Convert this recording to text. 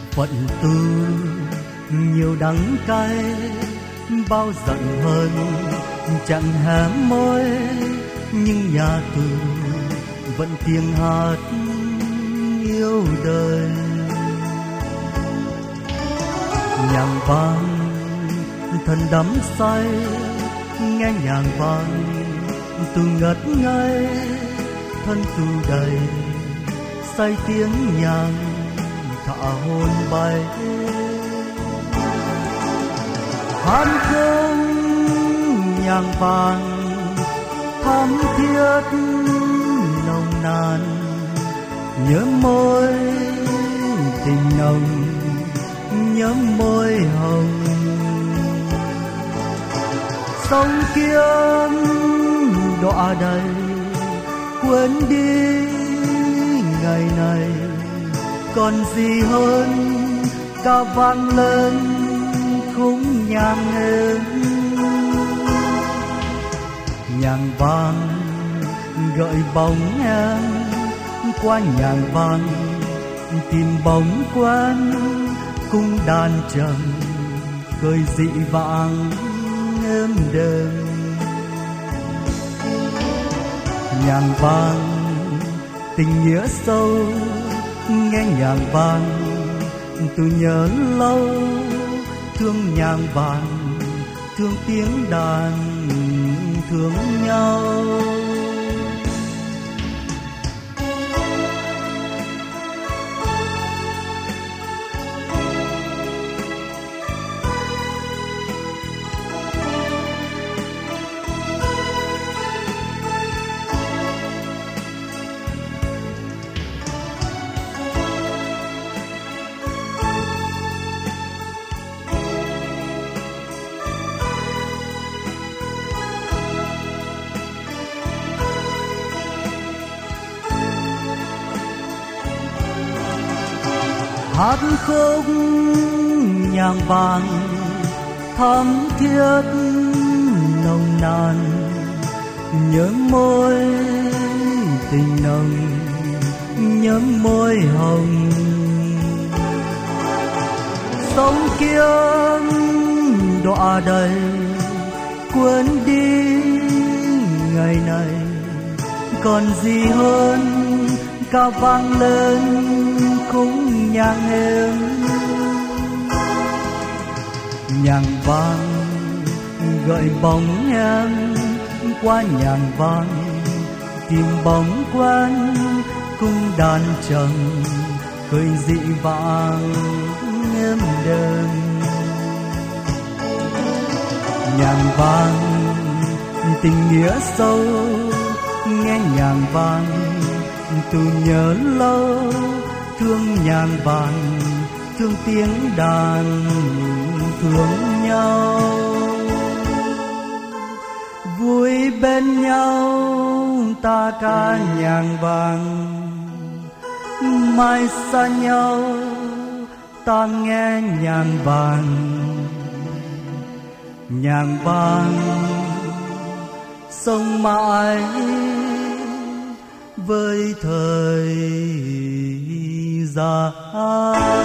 phận tư nhiều đắng cay, bao giận hơn chẳng hé môi, nhưng nhà tù vẫn tiếng hát yêu đời. Nhàng vang thân đắm say, nghe nhàng vang tu ngất ngây, thân tu đầy say tiếng nhàng thả hồn bay. Hát không nhàng vàng thắm thiết nồng nàn, nhớ môi tình nồng, nhớ môi hồng. Sông kiếm đọa đầy quên đi ngày này, còn gì hơn ca vang lên khúc nhàng êm. Nhàng vang gợi bóng em qua nhàng vang, tìm bóng quen cung đàn trầm cười dị vãng êm đềm. Nhàng vang tình nghĩa sâu, nghe nhàng vang tôi nhớ lâu, thương nhàng vang thương tiếng đàn thương nhau. Hát khúc nhàng vàng thắm thiết nồng nàn, nhớ môi tình nồng, nhớ môi hồng. Sông kiếm đọa đầy quên đi ngày này, còn gì hơn ca vang lên khúc nhàng êm. Nhàng vang gợi bóng em qua nhàng vang, tìm bóng quen cung đàn trầm cười dị vãng êm đềm. Nhàng vang tình nghĩa sâu, nghe nhàng vang tôi nhớ lâu, thương nhàng vang thương tiếng đàn thương nhau. Vui bên nhau ta ca nhàng vang, mai xa nhau ta nghe nhàng vang. Nhàng vang sống mãi với thời gian.